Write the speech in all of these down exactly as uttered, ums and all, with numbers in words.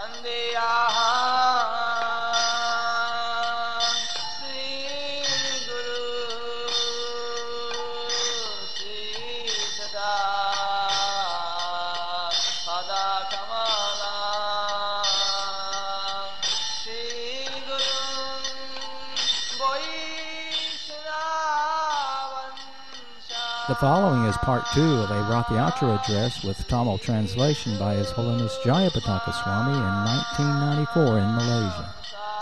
The following is part two of a Rathayatra address with Tamil translation by His Holiness Jayapataka Swami in nineteen ninety-four in Malaysia.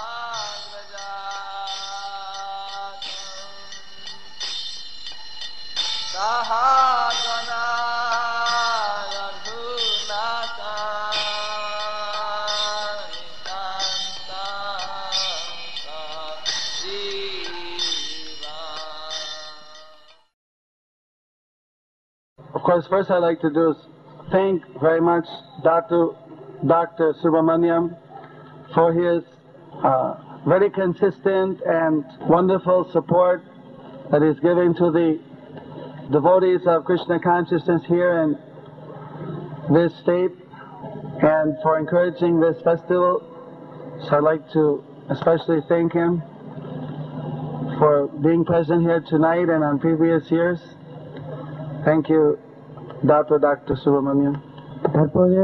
Of course, first I'd like to do is thank very much Doctor Doctor Subramaniam for his uh, very consistent and wonderful support that he's giving to the devotees of Krishna consciousness here in this state, and for encouraging this festival. So I'd like to especially thank him for being present here tonight and on previous years. Thank you, Doctor Doctor Subramaniam. தற்போது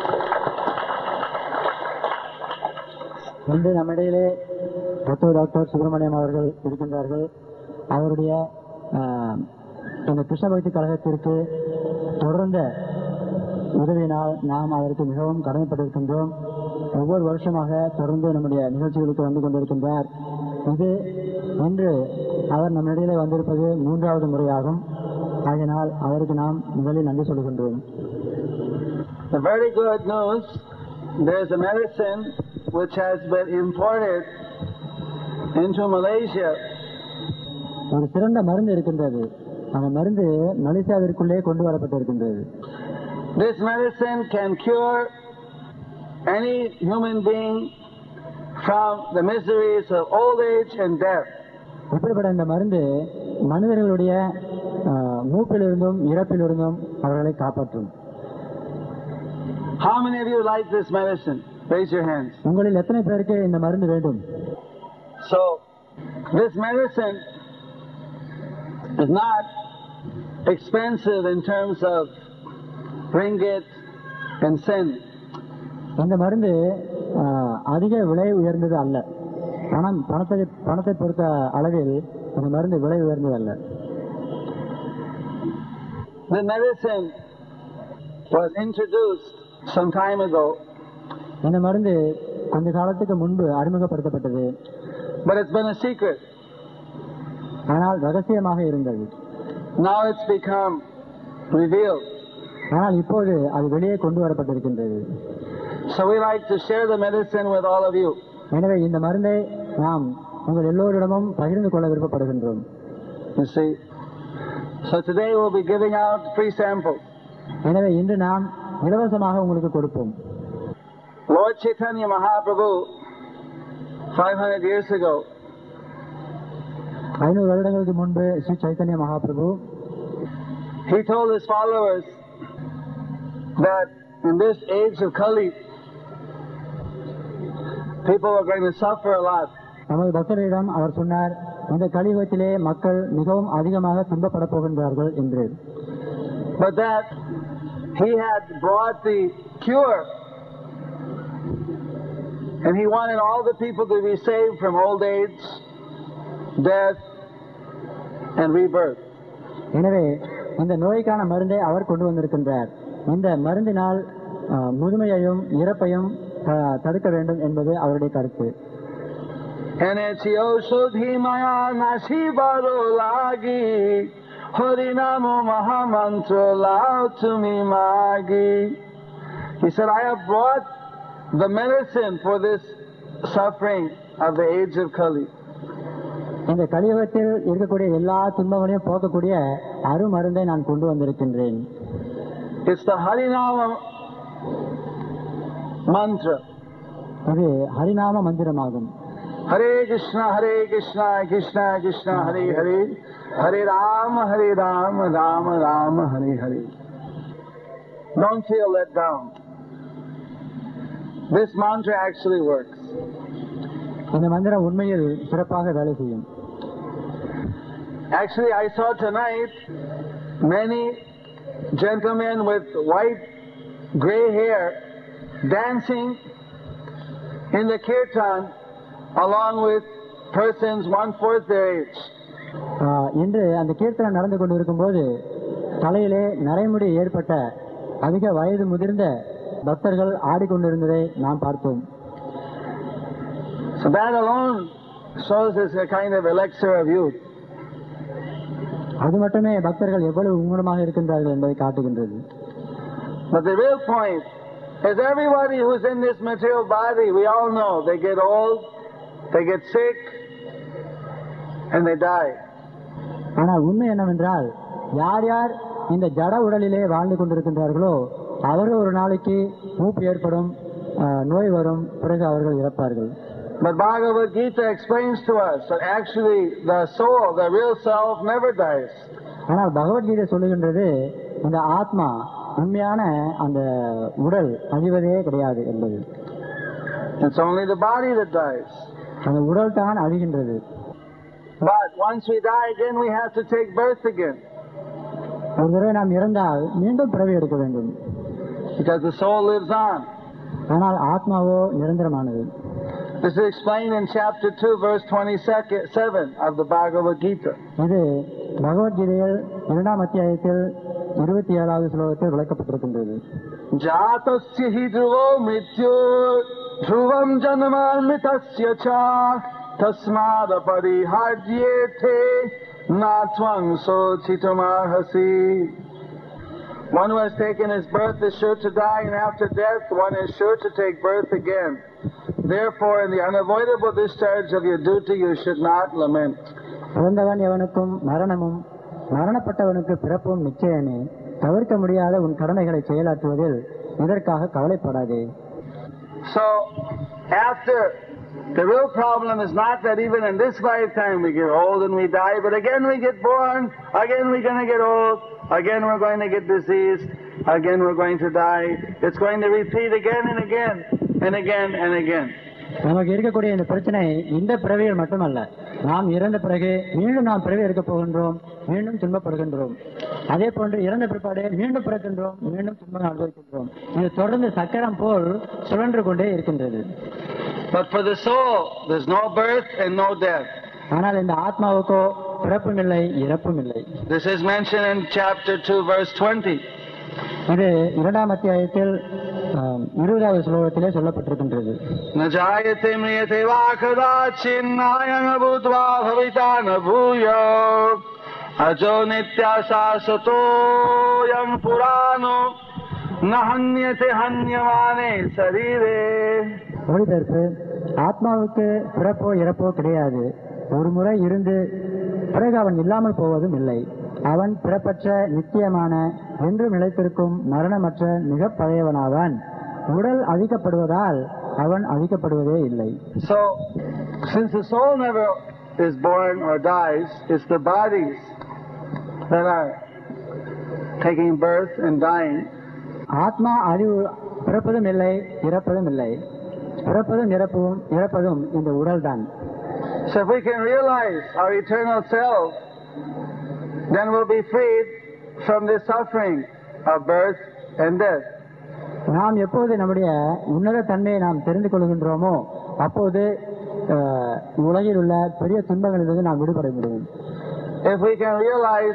இன்று நம்மிடையிலே doctor doctor Subramaniam அவர்கள் இருக்கின்றார்கள். அவருடைய இந்த கிருஷ்ண பக்தி கழகத்திற்கு தொடர்ந்த உதவியினால் நாம் அதற்கு மிகவும் கடமைப்பட்டிருக்கின்றோம். ஒவ்வொரு வருஷமாக தொடர்ந்து நம்முடைய நிகழ்ச்சிகளுக்கு வந்து கொண்டிருக்கின்றார். இது இன்று அவர் நம்மிடையிலே வந்திருப்பது மூன்றாவது முறையாகும். ஆகையினால் அவருக்கு நாம் முதலில் நன்றி சொல்கின்றோம். The very good news, there is a medicine which has been imported into Malaysia. ஒரு சிறந்த மருந்து இருக்கின்றது. அந்த மருந்து மலேசியாவிற்குள்ளே கொண்டு வரப்பட்டிருக்கின்றது. This medicine can cure any human being from the miseries of old age and death. இப்படிப்பட்ட இந்த மருந்து மனிதர்களுடைய மூப்பிலிருந்தும் இறப்பிலிருந்தும் அவர்களை காப்பாற்றும். How many of you like this medicine? Raise your hands. உங்களில் எத்தனை பேருக்கு இந்த மருந்து வேண்டும்? So, this medicine is not expensive in terms of ringgit and cent. இந்த மருந்து அதிக விலை உயர்ந்தது அல்ல. பணம் பணத்தை பணத்தை பொறுத்த அளவில் இந்த மருந்து விலை உயர்ந்தது அல்ல. The medicine was introduced some time ago. இந்த மருந்து கொஞ்ச காலத்துக்கு முன்பு அறிமுகப்படுத்தப்பட்டது. But it's been a secret. ஆனால் ரகசியமாக இருந்தது. Now it's become revealed. ஆனால் இப்போது அது வெளியே கொண்டு வரப்பட்டிருக்கின்றது. So we like to share the medicine with all of you. எனவே இந்த மருந்தை நாம் உங்கள் எல்லோரிடமும் பகிர்ந்து கொள்ள விருப்பப்படுகின்றோம். You see, so today we'll be giving out free samples. எனவே இன்று நாம் இலவசமாக உங்களுக்கு கொடுப்போம். Lord Chaitanya Mahaprabhu, five hundred years ago, ஐநூறு வருடங்களுக்கு முன்பு Sri Chaitanya Mahaprabhu, he told his followers that in this age of Kali, people are going to suffer a lot. நமது பக்தர்களிடம் அவர் சொன்னார், இந்த கலியுகத்திலே மக்கள் மிகவும் அதிகமாக துன்பப்பட போகின்றார்கள் என்று. But that he had brought the cure, and he wanted all the people to be saved from old age, death and rebirth. எனவே இந்த நோய்க்கான மருந்தை அவர் கொண்டு வந்திருக்கின்றார். இந்த மருந்தினால் முதுமையையும் இறப்பையும் தடுக்க வேண்டும் என்பது அவருடைய கருத்து. He said, I have brought the medicine for this suffering of the age of Kali. இந்த கலியுகத்தில் இருக்கக்கூடிய எல்லா துன்பங்களையும் போக்கக்கூடிய அருமருந்தை நான் கொண்டு வந்திருக்கின்றேன். It's the Harinama mantra. அது ஹரிநாம மந்திரமாகும். Hare Krishna, Hare Krishna, Krishna Krishna, Hare Hare, Hare Rama, Hare Rama, Rama Rama, Hare Hare. Don't feel let down. this mantra actually works. இந்த மந்திரம் உண்மையில் சிறப்பாக வேலை செய்யும். Actually, I saw tonight many gentlemen with white gray hair dancing in the kirtan along with persons one-fourth their age. இன்று அந்த கீர்த்தனம் நடந்து கொண்டிருக்கும் போது தலையிலே நரைமுடி ஏற்பட்ட அதிக வயது முதிர்ந்த பக்தர்கள் ஆடிக்கொண்டிருந்ததை நாம் பார்த்தோம். So that alone shows us a kind of elixir of youth. அது மட்டுமே பக்தர்கள் எவ்வளவு உண்மையாக இருக்கின்றார்கள் என்பதை காட்டுகின்றது. But the real point is everybody who's in this material body, we all know, they get old, they get sick, and they die. ஆனால் உண்மை என்னவென்றால் யார் யார் இந்த ஜட உடலிலே வாழ்ந்து கொண்டிருக்கின்றார்களோ அவர்கள் ஒரு நாளைக்கு மூப்பு ஏற்படும், நோய் வரும், பிறகு அவர்கள் இறப்பார்கள். But Bhagavad Gita explains to us that actually the soul, the real self, never dies. ஆனால் பகவத்கீதை சொல்லுகின்றது இந்த ஆத்மா உண்மையான அந்த உடல் அழிவதே கிடையாது என்பது. It's only the body that dies. அந்த உடல் தான் அழிகின்றது. But once we die again, we have to take birth again. ஒரு தடவை நாம் இறந்தால் மீண்டும் பிறவி எடுக்க வேண்டும். Because the soul lives on. ஆனால் ஆத்மாவோ நிரந்தரமானது. This is explained in chapter two, verse twenty-seven of the Bhagavad Gita. இது பகவத்கீதையில் இரண்டாம் அத்தியாயத்தில் இருபத்தி ஏழாவது ஸ்லோகத்தில் விளக்கப்பட்டிருக்கின்றது. ஜாதஸ்ய ஹி த்ருவோ மிருத்யு த்ருவம் ஜன்மாமிதஸ்ய ச தஸ்மாத் பரிஹார்யேதே நாத்வம் சோசிதுமார்ஹசி. One who has taken his birth is sure to die, and after death one is sure to take birth again. Therefore, in the unavoidable discharge of your duty, you should not lament. பிறந்தவன் எவனுக்கும் மரணமும் மரணப்பட்டவனுக்கு பிறப்பும் நிச்சயமே. தவிர்க்க முடியாத உன் கடமைகளை செயலாற்றுவதில் இதற்காக கவலைப்படாதே. So, after the real problem is not that even in this lifetime we get old and we die, but again we get born, again we're going to get old, again we're going to get diseased, again we're going to die. It's going to repeat again and again and again and again. நமக்கு இருக்கக்கூடிய இந்த பிரச்சனை இந்த பிறவியில் மட்டுமல்ல, நாம் இறந்த பிறகு மீண்டும் நாம் பிறவி எடுக்க போகின்றோம், மீண்டும் துன்பப்படுகின்றோம். அதே போன்று இறந்த பிற்பாடு மீண்டும் பிறக்கின்றோம், மீண்டும் துன்பம் அனுபவிக்கின்றோம். இது தொடர்ந்து சக்கரம் போல் சுழன்று கொண்டே இருக்கின்றது. But for the soul, there's no birth and no death. ஆனால் இந்த ஆத்மாவுக்கோ பிறப்பும் இல்லை, இறப்பும் இல்லை. This is mentioned in chapter two, verse twenty. இது இரண்டாம் அத்தியாயத்தில் இருபதாவது ஸ்லோகத்திலே சொல்லப்பட்டிருக்கின்றது. நஜாயதே மியதே வா கதாசின் நாயங பூத்வா பவிதா ந பூயோ அஜோ நித்யா சாஸ்வதோ யம் புராணோ ந ஹன்யதே ஹன்யமானே சரீரே. மொழிபெயர்ப்பு: ஆத்மாவுக்கு பிறப்போ இறப்போ கிடையாது. ஒரு முறை இருந்து பிறகு அவன் இல்லாமல் போவதும் இல்லை. அவன் பிறப்பற்ற நித்தியமான என்றும் நிலைத்திருக்கும் மரணமற்ற மிக பழையவனாவான். உடல் அழிக்கப்படுவதால் அவன் அழிக்கப்படுவதே இல்லை. So, since the soul never is born or dies, it's the bodies that are taking birth and dying. ஆத்மா அழிவு பிறப்பதும் இல்லை, இறப்பதும் இல்லை. பிறப்பதும் இறப்பும் இறப்பதும் இந்த உடல் தான். So if we can realize our eternal self, then we'll be freed from the suffering of birth and death. நாம் எப்போது நம்முடைய உன்னத தன்மையை நாம் தெரிந்து கொள்கின்றோமோ அப்போது உலகில் உள்ள பெரிய துன்பங்களிலிருந்து நாம் விடுபட முடியும். If we can realize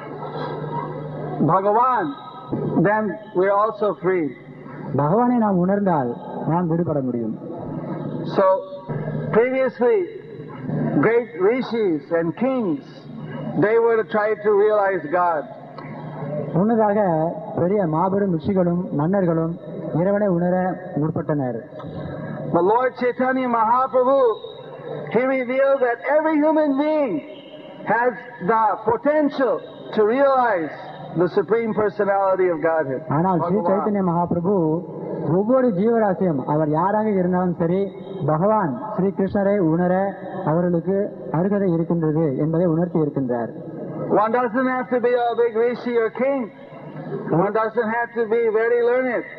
Bhagavan, then we are also free. பகவானை நாம் உணர்ந்தால் நாம் விடுபட முடியும். So previously great rishis and kings, they were to try to realize God. முன்னதாக பெரிய மாபெரும் ரிஷிகளும் மன்னர்களும் இறைவனை உணர முற்பட்டனர். The Lord Chaitanya Mahaprabhu, he revealed that every human being has the potential to realize the Supreme Personality of Godhead. ஆனால் ஸ்ரீ சைத்தன்ய மகாபிரபு ஒவ்வொரு ஜீவராசியும் அவர் யாராக இருந்தாலும் சரி பகவான் ஸ்ரீ கிருஷ்ணரை உணர அவர்களுக்கு அருகதை இருக்கின்றது என்பதை உணர்த்தி இருக்கின்றார். One doesn't have to be a big rishi or king. One doesn't have to be very learned.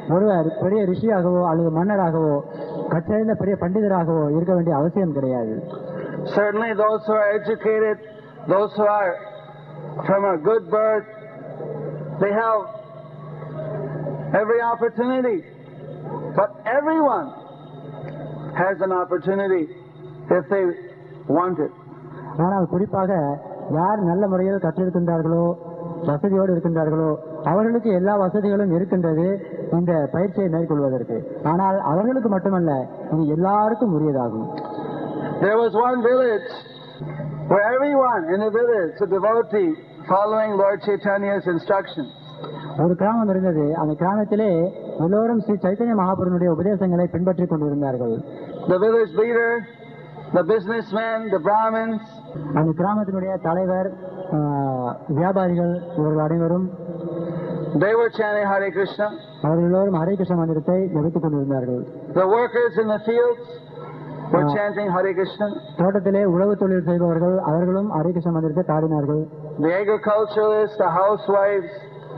ஒருவர் பெரிய ரிஷியாகவோ அல்லது மன்னராகவோ கற்றறிந்த பெரிய பண்டிதராகவோ இருக்க வேண்டிய அவசியம் கிடையாது. Certainly those who are educated, those who are from a good birth, they have every opportunity. But everyone has an opportunity if they want it. ஆனால் குறிப்பாக யார் நல்ல முறையில் கற்றிருக்கின்றார்களோ, வசதியோடு இருக்கின்றார்களோ, அவர்களுக்கு எல்லா வசதிகளும் இருக்கின்றது இந்த பயிற்சியை மேற்கொள்வதற்கு. ஆனால் அவர்களுக்கு மட்டுமல்ல, இது எல்லாருக்கும் உரியதாகும். There was one village where everyone in the village, a devotee, following Lord Chaitanya's instructions. ஒரு கிராமம் இருந்தது. அந்த கிராமத்திலே எல்லோரும் ஸ்ரீ சைத்தன்ய மகாபுருனுடைய உபதேசங்களை பின்பற்றிக் கொண்டிருந்தார்கள். The village leader, the businessmen, the Brahmins. அந்த கிராமத்தினுடைய தலைவர், வியாபாரிகள், இவர்கள் அனைவரும் they were chanting Hare Krishna. அவர்கள் எல்லோரும் ஹரே கிருஷ்ண மந்திரத்தை ஜபித்துக் கொண்டிருந்தார்கள். The workers in the fields were chanting Hare Krishna. தோட்டத்திலே உழவு தொழில் செய்பவர்கள் அவர்களும் ஹரே கிருஷ்ண மந்திரத்தை பாடினார்கள். The agriculturalists, the housewives,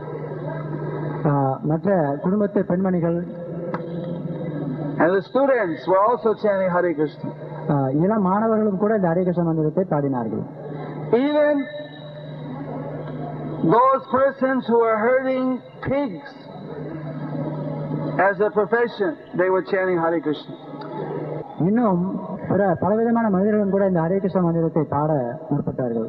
மற்ற குடும்பத்து பெண்மணிகள், and the students were also chanting Hare Krishna. இளம் மாணவர்களும் கூட இந்த ஹரே கிருஷ்ண மந்திரத்தை பாடினார்கள். Even those persons who were herding pigs as a profession, they were chanting Hare Krishna. இன்னும் பிற பலவிதமான மனிதர்களும் கூட இந்த ஹரே கிருஷ்ண மந்திரத்தை பாட முற்பட்டார்கள்.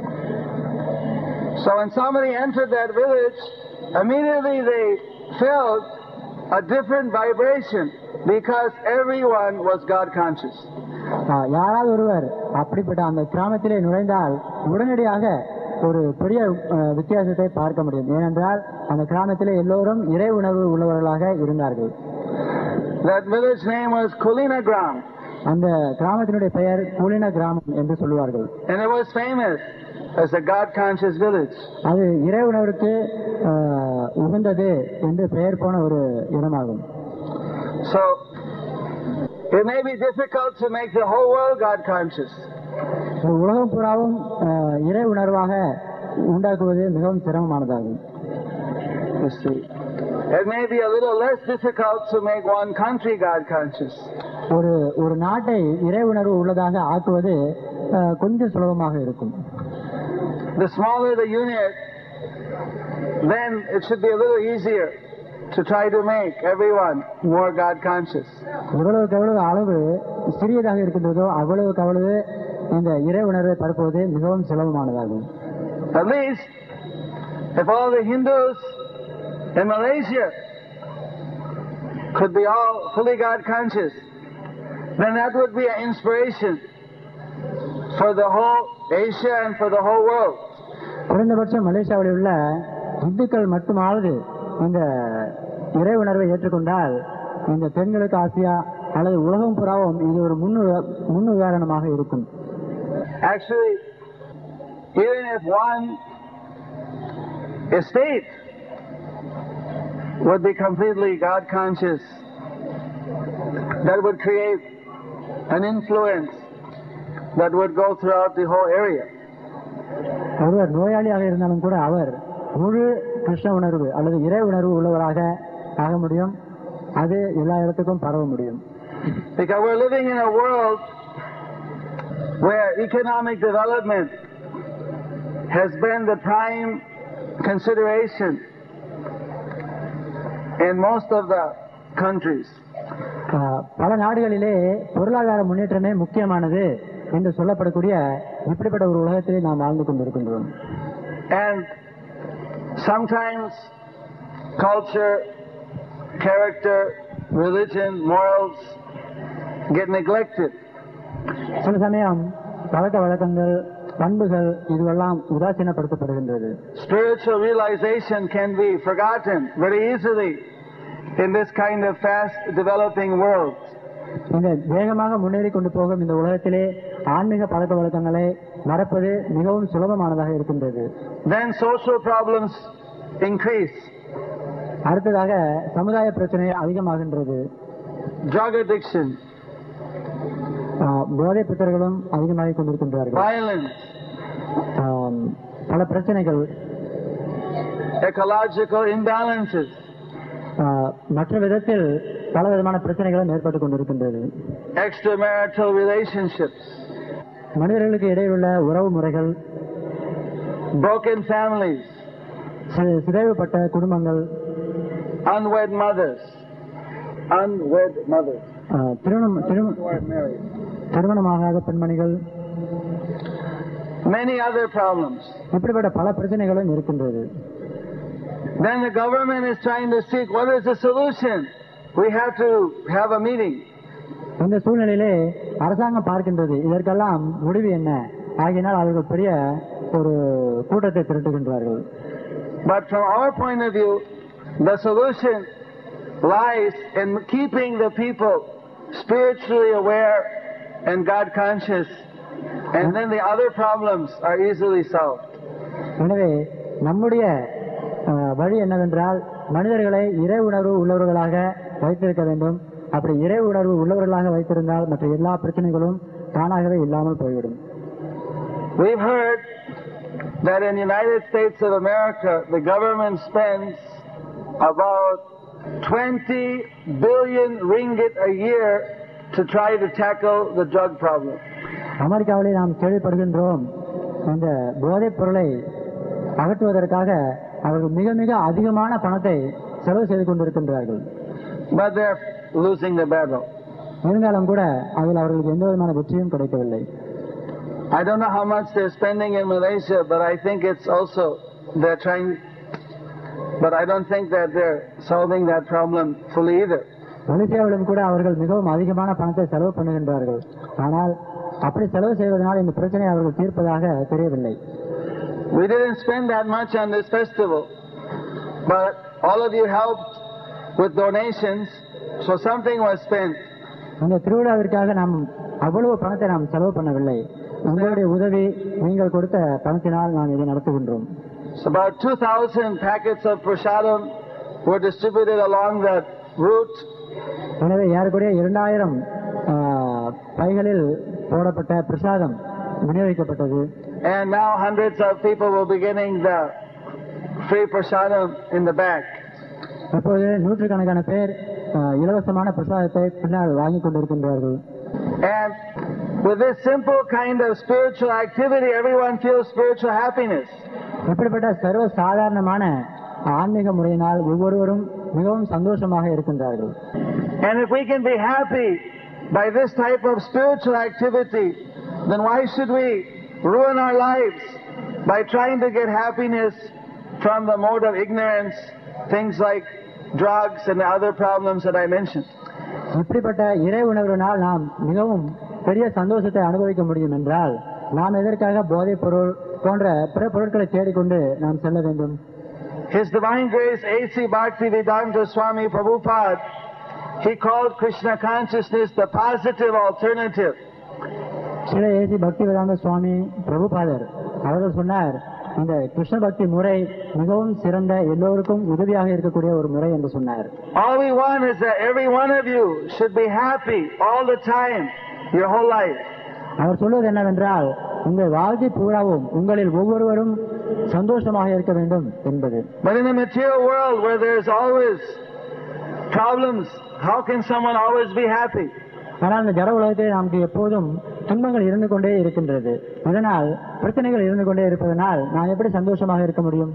So when somebody entered that village, immediately they felt a different vibration because everyone was God conscious. யாராவது ஒருவர் அப்படிப்பட்ட அந்த கிராமத்திலே நுழைந்தால் உடனடியாக ஒரு பெரிய வித்தியாசத்தை பார்க்க முடியும். ஏனென்றால் அந்த கிராமத்திலே எல்லோரும் இறை உணர்வு உள்ளவர்களாக இருந்தார்கள். That village name was Kulina Gram. அந்த கிராமத்தினுடைய பெயர் குலின கிராமம் என்று சொல்லுவார்கள். And it was famous as a God conscious village. அது இறை உணர்வுக்கு உகந்தது என்று பெயர் போன ஒரு இடமாகும். So it may be difficult to make the whole world God conscious. உலகம் பூராவும் இறை உணர்வாக உண்டாக்குவது மிகவும் சிரமமானதாகும். It may be a little less difficult to make one country God conscious. ஒரு ஒரு நாட்டை இறை உணர்வு உள்ளதாக ஆக்குவது கொஞ்சம் சுலபமாக இருக்கும். The smaller the unit, then it should be a little easier to try to make everyone more God conscious. எவ்வளவுக்கு எவ்வளவு அளவு சிறியதாக இருக்கின்றதோ அவ்வளவுக்கு அவ்வளவு இந்த இறை உணர்வை பரப்புவது மிகவும் சுலபமானதாகும். At least if all the Hindus in Malaysia could be all fully God conscious, then that would be an inspiration for the whole Asia and for the whole world. குறைந்தபட்சம் மலேசியாவில் உள்ள இந்துக்கள் மட்டுமாவது இந்த இறை உணர்வை ஏற்றுக்கொண்டால் இந்த தென்கிழக்கு ஆசியா அல்லது உலகம் புறாவும் இது ஒரு முன் உதாரணமாக இருக்கும். Actually, even if one state would be completely God conscious, that would create an influence that would go throughout the whole area. ஒருவர் நோயாளியாக இருந்தாலும் கூட அவர் முழு கிருஷ்ண உணர்வு அல்லது இறை உணர்வு உள்ளவராக ஆக முடியும். அது எல்லா இடத்துக்கும் பரவ முடியும். Because we're living in a world where economic development has been the prime consideration in most of the countries. பல நாடுகளிலே பொருளாதார முன்னேற்றமே முக்கியமானது என்று சொல்லப்படக்கூடிய இப்படிப்பட்ட ஒரு உலகத்திலே நாம் வாழ்ந்து கொண்டிருக்கின்றோம். And sometimes culture, character, religion, morals get neglected. சில சமயம் பழக்க வழக்கங்கள், பண்புகள் இதுவெல்லாம் உதாசீனப்படுத்தப்படுகின்றது. Spiritual realization can be forgotten very easily in this kind of fast developing world. இந்த வேகமாக முன்னேறி கொண்டு போகும் இந்த உலகத்திலே ஆன்மீக பழக்க வழக்கங்களை மறப்பது மிகவும் சுலபமானதாக இருக்கின்றது. Then social problems increase. அடுத்ததாக சமுதாய பிரச்சனை அதிகமாகின்றது. Drug addiction, போதை புத்தர்களும் அதிகமாகிக் கொண்டிருக்கின்றார்கள். violence, பல பிரச்சனைகள், ecological imbalances, மற்ற விதத்தில் பல விதமான பிரச்சனைகளும் ஏற்பட்டுக் கொண்டிருக்கின்றது. Extramarital relationships, மனிதர்களுக்கு இடையிலுள்ள உறவு முறைகள், broken families, சிதைவுபட்ட குடும்பங்கள், unwed mothers, unwed mothers, திருமணம் திருமணமாகாத பெண்மணிகள், many other problems. இப்படிப்பட்ட பல பிரச்சனைகளும் இருக்கின்றது. Then the government is trying to seek what is the solution. We have to have a meeting. இந்த சூழ்நிலையிலே அரசாங்கம் பார்க்கின்றது இதற்கெல்லாம் முடிவு என்ன ஆகினால் அவர்கள் பெரிய ஒரு கூட்டத்தை திரட்டுகின்றார்கள். But from our point of view, the solution lies in keeping the people spiritually aware and God conscious, and then the other problems are easily solved. எனவே நம்முடைய வழி என்னவென்றால் மனிதர்களை இறை உணர்வு உள்ளவர்களாக வைத்திருக்க வேண்டும். அப்படி இறை உணர்வு உள்ளவர்களாக வைத்திருந்தால் மற்ற எல்லா பிரச்சனைகளும் தானாகவே இல்லாமல் போய்விடும். We've heard that in the United States of America the government spends about twenty billion ringgit a year to try to tackle the drug problem. அமெரிக்காவிலே நாம் கேள்விப்படுகின்றோம் இந்த போதைப் பொருளை அகற்றுவதற்காக அவர்கள் மிக மிக அதிகமான பணத்தை செலவு செய்து கொண்டிருக்கின்றார்கள். But they're losing the battle. இருந்தாலும் கூட அதில் அவர்களுக்கு எந்த விதமான வெற்றியும் கிடைக்கவில்லை. I don't know how much they're spending in Malaysia, but I think it's also they're trying, but I don't think that they're solving that problem fully either. மலேசியாவிலும் கூட அவர்கள் மிகவும் அதிகமான பணத்தை செலவு பண்ணுகின்றார்கள். ஆனால் அப்படி செலவு செய்வதனால் இந்த பிரச்சனையை அவர்கள் தீர்ப்பதாக தெரியவில்லை. We didn't spend that much on this festival, but all of you helped with donations, so something was spent. இந்த திருவிழாவிற்காக நாம் அவ்வளவு பணத்தை நாம் செலவு பண்ணவில்லை. உங்களுடைய உதவி, நீங்கள் கொடுத்த பணத்தினால் நாம் இதை நடத்துகின்றோம். So about two thousand packets of prasadam were distributed along that route. எனவே ஏறக்குறைய இரண்டாயிரம் பைகளில் போடப்பட்ட பிரசாதம் விநியோகிக்கப்பட்டது. And now hundreds of people will be getting the free prasadam in the back. இப்போது நூற்றுக்கணக்கான பேர் இலவசமான பிரசாதத்தை பின்னால் வாங்கி கொண்டிருக்கின்றார்கள். And with this simple kind of spiritual activity, everyone feels spiritual happiness. இப்படிப்பட்ட சர்வ சாதாரணமான ஆன்மீக முறையினால் ஒவ்வொருவரும் மிகவும் சந்தோஷமாக இருக்கின்றார்கள். And if we can be happy by this type of spiritual activity, then why should we ruin our lives by trying to get happiness from the mode of ignorance, things like drugs and the other problems that I mentioned? இப்படிப்பட்ட இறை உணர்வினால் நாம் மிகவும் பெரிய சந்தோஷத்தை அனுபவிக்க முடியும் என்றால் நாம் எதற்காக போதைப் பொருள் போன்ற பிற பொருட்களை தேடிக்கொண்டு நாம் செல்ல வேண்டும்? His Divine Grace A C Bhaktivedanta Swami Prabhupada, he called Krishna consciousness the positive alternative. Sri AC Bhaktivedanta சுவாமி பிரபுபாதர் அவர்கள் சொன்னார், இந்த கிருஷ்ண பக்தி முறை மிகவும் சிறந்த எல்லோருக்கும் உதவியாக இருக்கக்கூடிய ஒரு முறை என்று சொன்னார். All we want is that every one of you should be happy all the time, your whole life. அவர் சொல்வது என்னவென்றால் உங்கள் வாழ்க்கை பூராவும் உங்களில் ஒவ்வொருவரும் சந்தோஷமாக இருக்க வேண்டும் என்பது. But in the material world where there is always problems, how can someone always be happy? ஆனால் இந்த ஜட உலகத்தில் நமக்கு எப்போதும் துன்பங்கள் இருந்து கொண்டே இருக்கின்றது. இதனால் பிரச்சனைகள் இருந்து கொண்டே இருப்பதனால் நான் எப்படி சந்தோஷமாக இருக்க முடியும்?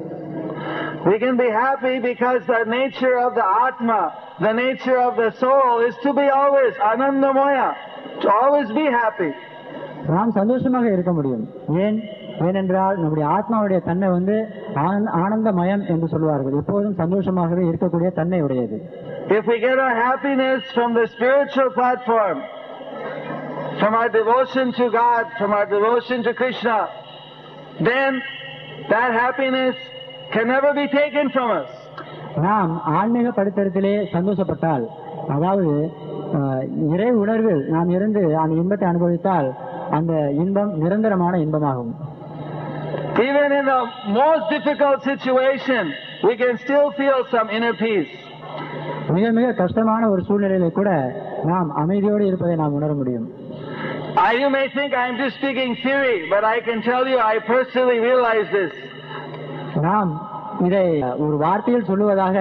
We can be happy because the nature of the Atma, the nature of the soul is to be always Anandamaya, to always be happy. நாம் சந்தோஷமாக இருக்க முடியும். ஏன்? ஏனென்றால் நம்முடைய ஆத்மாவுடைய தன்மை வந்து ஆனந்தமயம் என்று சொல்வார்கள். எப்போதும் சந்தோஷமாகவே இருக்கக்கூடிய தன்மை உடையது. If we get our happiness from the spiritual platform, from our devotion to God, from our devotion to Krishna, then that happiness can never be taken from us. நாம் ஆன்மீக படித்தரத்திலே சந்தோஷப்பட்டால், அதாவது இறை உணர்வில் நாம் இருந்து அந்த இன்பத்தை அனுபவித்தால் அந்த இன்பம் நிரந்தரமான இன்பமாகும். Even in the most difficult situation, we can still feel some inner peace. மிக மிக கஷ்டமான ஒரு சூழ்நிலையில கூட நாம் அமைதியோடு இருப்பதை நாம் உணர முடியும். You may think I am just speaking theory, but I can tell you I personally realize this. நாம் இதை ஒரு வார்த்தையில் சொல்லுவதாக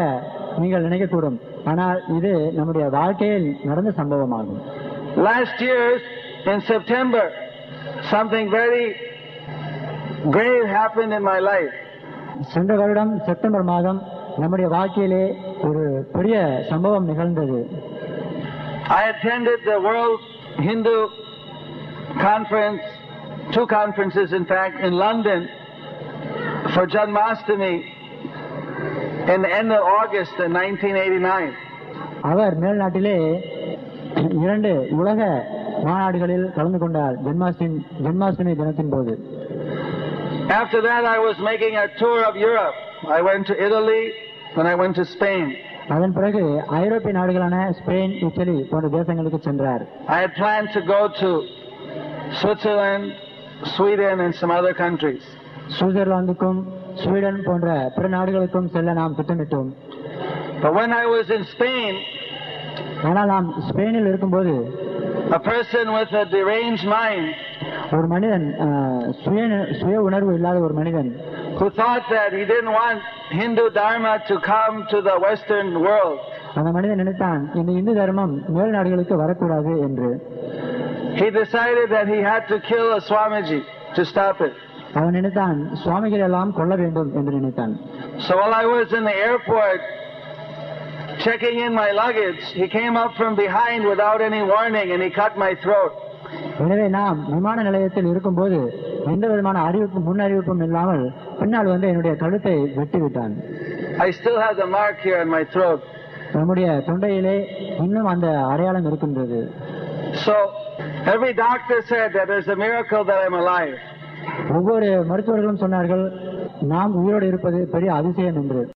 நீங்கள் நினைக்கக்கூடும், ஆனால் இது நம்முடைய வாழ்க்கையில் நடந்த சம்பவமாகும். Last year in September, something very grave happened in my life. சென்ற வருடம் செப்டம்பர் மாதம் நம்முடைய வாழ்க்கையிலே ஒரு பெரிய சம்பவம் நிகழ்ந்தது. I attended the World Hindu Conference, two conferences in fact, in London for Janmashtami in the end of August in nineteen eighty-nine. அவர் மேல்நாட்டிலே இரண்டு உலக மாநாடுகளில் கலந்து கொண்டார் ஜென்மாஷ்டமி ஜென்மாஷ்டமி தினத்தின் போது. After that I was making a tour of Europe. I went to Italy and I went to Spain. அதன் பிறகு ஐரோப்பிய நாடுகளான ஸ்பெயின், இத்தாலி போன்ற தேசங்களுக்கு சென்றார். I had planned to go to Switzerland, Sweden and some other countries. சுவிட்சர்லாந்துக்கும் Sweden போன்ற பிற நாடுகளுக்கும் செல்ல நாம் திட்டமிட்டோம். But when I was in Spain, ஆனால் நாம் ஸ்பெயினில் இருக்கும்போது a person with a deranged mind, ஒரு மனிதன் சுய சுய உணர்வு இல்லாத ஒரு மனிதன், who thought that he didn't want Hindu Dharma to come to the Western world. அந்த மனிதன் நினைத்தான் இந்த இந்து தர்மம் மேல் நாடுகளுக்கு வரக்கூடாது என்று. He decided that he had to kill a Swamiji to stop it. அவன் நினைத்தான் சுவாமிகள் எல்லாம் கொல்ல வேண்டும் என்று நினைத்தான். So while I was in the airport checking in my luggage, he came up from behind without any warning and he cut my throat. எனவே நாம் விமான நிலையத்தில் இருக்கும்போது எந்த விதமான அறிவிப்பும் முன் அறிவிப்பும் இல்லாமல் பின்னால் வந்து என்னுடைய கழுத்தை வெட்டி விட்டான். I still have the mark here on my throat. நம்முடைய தொண்டையிலே இன்னும் அந்த அடையாளம் இருக்கின்றது. So every doctor said that there's a miracle that I'm alive. ஒவ்வொரு மருத்துவர்களும் சொன்னார்கள் நாம் உயிரோடு இருப்பது பெரிய அதிசயம் என்று.